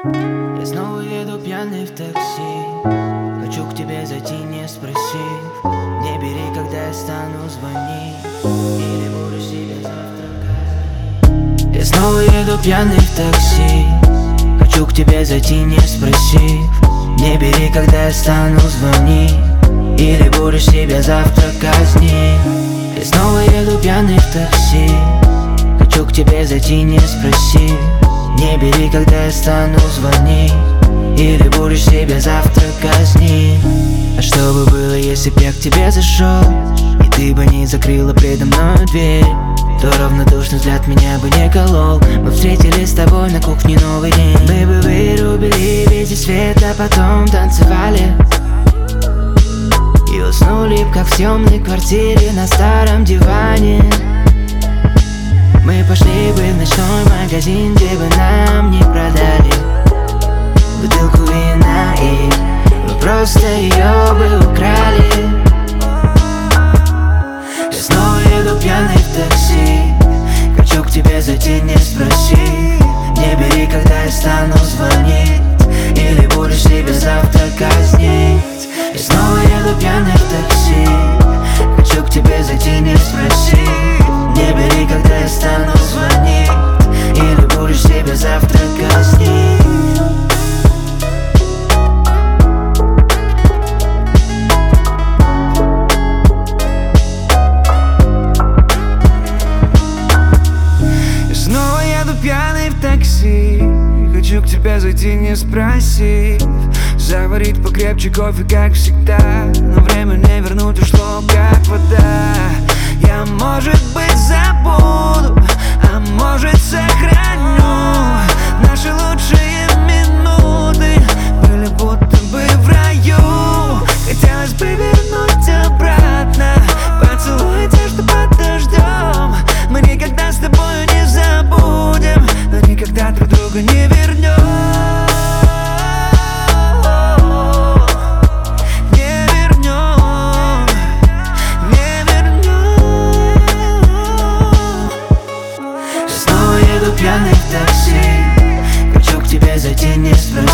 Я снова еду пьяный в такси. Хочу к тебе зайти, не спросив. Не бери, когда я стану, звони. Или буду себе завтра казнить. Я снова еду пьяный в такси. Хочу к тебе зайти, не спросив. Не бери, когда я стану, звони. Или будешь себя завтра казнить. Я снова еду пьяный в такси. Хочу к тебе зайти, не спросив. Не бери, когда я стану, звони. Или будешь себя завтра казнить. А что бы было, если б я к тебе зашел, и ты бы не закрыла предо мной дверь? То равнодушный взгляд меня бы не колол. Мы встретились с тобой на кухне новый день. Мы бы вырубили весь свет, а потом танцевали и уснули, как в темной квартире на старом диване. Мы пошли бы в ночной магазин, где бы нам не продали бутылку вина, и мы просто ее бы украли. Я снова еду пьяный в такси. Хочу к тебе зайти, не спроси. Не бери, когда я стану, звонить. Или будешь себя завтра казнить. Я снова еду пьяный в такси. Хочу к тебе зайти, не спроси. Не бери, когда я стану, звонить. Или будешь себя завтра казнить. Я снова еду пьяный в такси. Хочу к тебе зайти, не спросив. Заварить покрепче кофе, как всегда. Но время не вернуть, ушло как вода. Я, может быть, забуду, а может, сохраню. Наши лучшие минуты были будто бы в раю. Хотелось бы вернуть обратно. Поцелуй те, что под дождем. Мы никогда с тобою не забудем, но никогда друг друга не вернем. Пьяный в такси. Хочу к тебе зайти, не спроси.